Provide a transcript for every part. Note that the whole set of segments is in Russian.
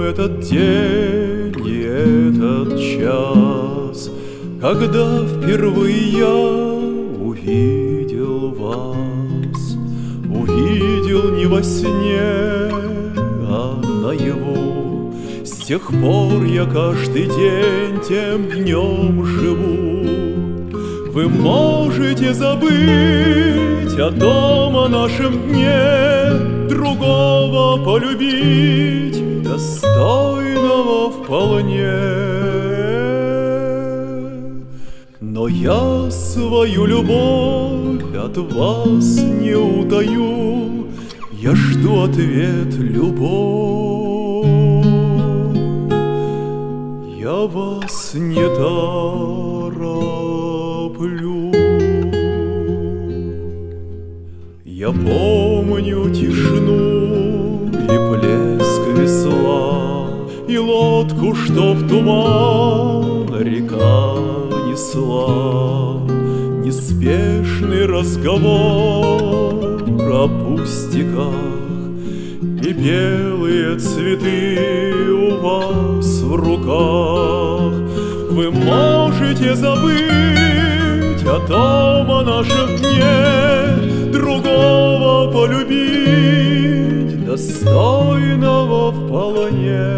этот день и этот час, когда впервые я увидел вас. Увидел не во сне, а наяву. С тех пор я каждый день тем днем живу. Вы можете забыть о том, о нашем дне, другого полюбить, достойного вполне. Но я свою любовь от вас не утаю, я жду ответ любовь. Я вас не тороплю. Я помню тишину и плеск весла, и лодку, что в туман река несла. Неспешный разговор о пустяках, и белые цветы у вас в руках. Вы можете забыть о том, о нашем дне, другого полюбить, достойного вполне.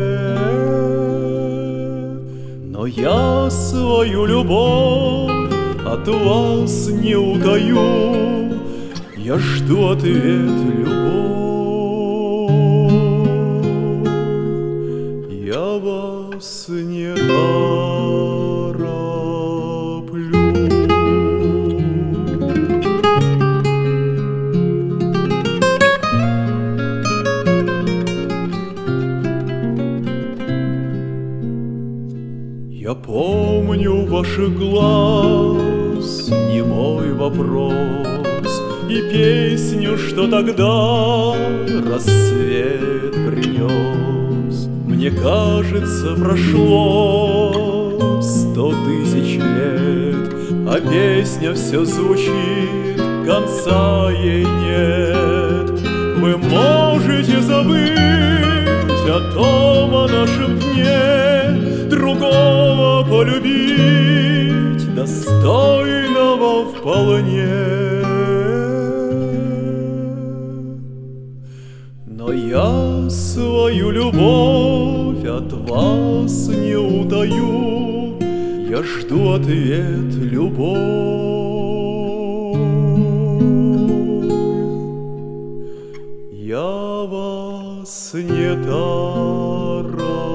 Но я свою любовь от вас не утаю, я жду ответ любовь. Я вас не тороплю. Я помню ваших глаз немой вопрос и песню, что тогда рассвет принес. Мне кажется, прошло 100 000 лет, а песня все звучит, конца ей нет. Вы можете забыть о том, о нашем дне, другого полюбить, достойного вполне. Но я свою любовь от вас не утаю, я жду ответ любовь. Я вас не тороплю.